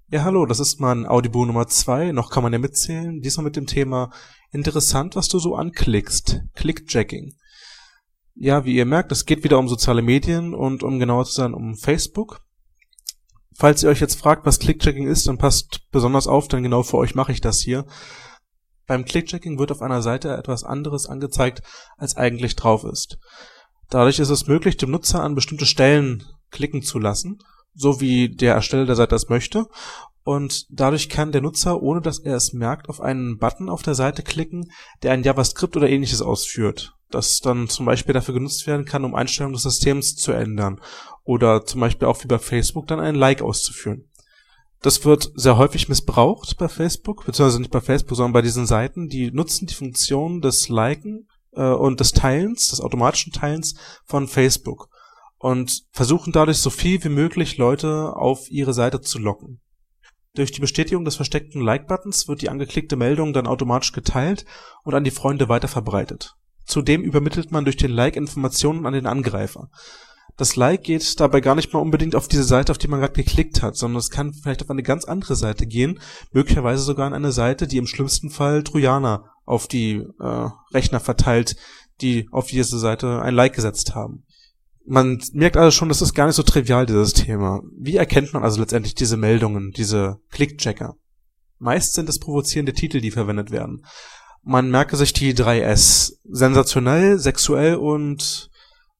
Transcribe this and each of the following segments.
Ja, hallo, das ist mein Audible Nummer 2. Noch kann man ja mitzählen. Diesmal mit dem Thema interessant, was du so anklickst. Clickjacking. Ja, wie ihr merkt, es geht wieder um soziale Medien und um genauer zu sein, um Facebook. Falls ihr euch jetzt fragt, was Clickjacking ist, dann passt besonders auf, denn genau für euch mache ich das hier. Beim Clickjacking wird auf einer Seite etwas anderes angezeigt, als eigentlich drauf ist. Dadurch ist es möglich, dem Nutzer an bestimmte Stellen klicken zu lassen, so wie der Ersteller der Seite das möchte. Und dadurch kann der Nutzer, ohne dass er es merkt, auf einen Button auf der Seite klicken, der ein JavaScript oder ähnliches ausführt, das dann zum Beispiel dafür genutzt werden kann, um Einstellungen des Systems zu ändern oder zum Beispiel auch wie bei Facebook dann ein Like auszuführen. Das wird sehr häufig missbraucht bei Facebook, beziehungsweise nicht bei Facebook, sondern bei diesen Seiten, die nutzen die Funktion des Liken und des Teilens, des automatischen Teilens von Facebook und versuchen dadurch so viel wie möglich Leute auf ihre Seite zu locken. Durch die Bestätigung des versteckten Like-Buttons wird die angeklickte Meldung dann automatisch geteilt und an die Freunde weiterverbreitet. Zudem übermittelt man durch den Like Informationen an den Angreifer. Das Like geht dabei gar nicht mal unbedingt auf diese Seite, auf die man gerade geklickt hat, sondern es kann vielleicht auf eine ganz andere Seite gehen, möglicherweise sogar an eine Seite, die im schlimmsten Fall Trojaner auf die Rechner verteilt, die auf diese Seite ein Like gesetzt haben. Man merkt also schon, das ist gar nicht so trivial, dieses Thema. Wie erkennt man also letztendlich diese Meldungen, diese Clickchecker? Meist sind es provozierende Titel, die verwendet werden. Man merke sich die 3 S. Sensationell, sexuell und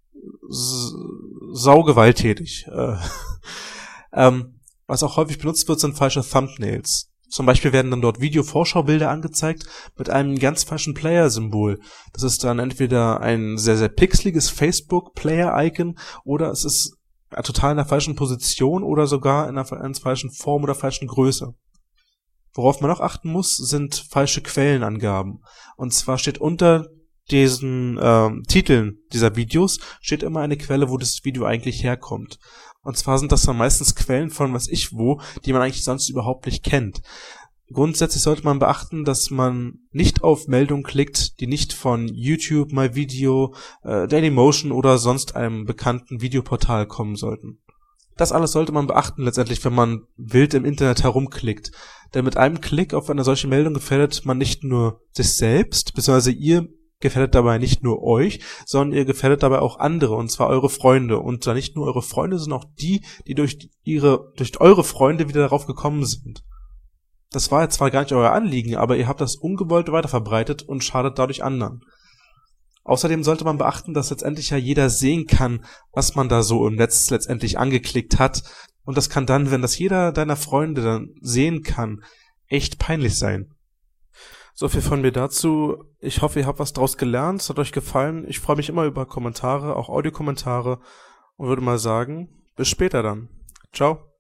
saugewalttätig. Was auch häufig benutzt wird, sind falsche Thumbnails. Zum Beispiel werden dann dort Video-Vorschaubilder angezeigt mit einem ganz falschen Player-Symbol. Das ist dann entweder ein sehr, sehr pixeliges Facebook-Player-Icon oder es ist total in der falschen Position oder sogar in einer falschen Form oder falschen Größe. Worauf man noch achten muss, sind falsche Quellenangaben. Und zwar steht unter diesen Titeln dieser Videos steht immer eine Quelle, wo das Video eigentlich herkommt. Und zwar sind das dann meistens Quellen von was ich wo, die man eigentlich sonst überhaupt nicht kennt. Grundsätzlich sollte man beachten, dass man nicht auf Meldungen klickt, die nicht von YouTube, MyVideo, Dailymotion oder sonst einem bekannten Videoportal kommen sollten. Das alles sollte man beachten letztendlich, wenn man wild im Internet herumklickt. Denn mit einem Klick auf eine solche Meldung gefährdet man nicht nur sich selbst, beziehungsweise ihr gefährdet dabei nicht nur euch, sondern ihr gefährdet dabei auch andere, und zwar eure Freunde. Und zwar nicht nur eure Freunde, sondern auch die durch eure Freunde wieder darauf gekommen sind. Das war jetzt zwar gar nicht euer Anliegen, aber ihr habt das ungewollt weiterverbreitet und schadet dadurch anderen. Außerdem sollte man beachten, dass letztendlich ja jeder sehen kann, was man da so im Netz letztendlich angeklickt hat. Und das kann dann, wenn das jeder deiner Freunde dann sehen kann, echt peinlich sein. So viel von mir dazu. Ich hoffe, ihr habt was draus gelernt. Es hat euch gefallen. Ich freue mich immer über Kommentare, auch Audiokommentare. Und würde mal sagen, bis später dann. Ciao.